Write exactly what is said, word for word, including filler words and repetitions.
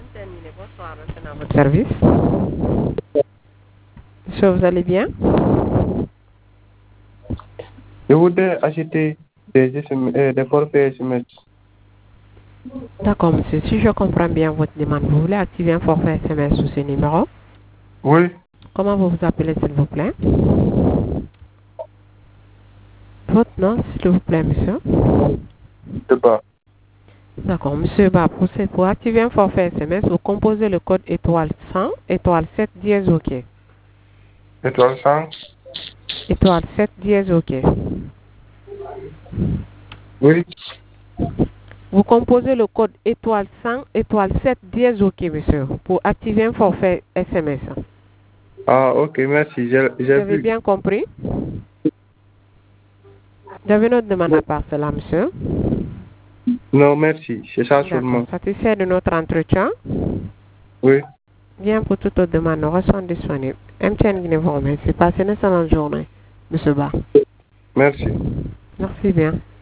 Bonsoir, maintenant à votre service. Monsieur, vous allez bien? Je voudrais acheter des, S M S, euh, des forfaits S M S. D'accord, monsieur. Si je comprends bien votre demande, vous voulez activer un forfait S M S sous ce numéro? Oui, Comment vous vous appelez, s'il vous plaît? Votre nom, s'il vous plaît, monsieur? de bas. D'accord, monsieur. Bah, pour, ce- pour activer un forfait S M S, vous composez le code étoile cent, étoile sept dièse OK. Étoile cent. Étoile sept dièse OK. Oui. Vous composez le code étoile cent, étoile sept dièse OK, monsieur, pour activer un forfait S M S. Ah, ok, merci. J'ai Vous j'ai avez vu. bien compris? Vous avez une autre demande à part cela, monsieur? Non, merci. C'est ça D'accord. seulement. Satisfait de notre entretien? Oui. Bien, pour toute autre demande, nous restons disponibles. M T N Guinée vous remercie. Passez une excellente journée, monsieur Ba. Merci. Merci bien.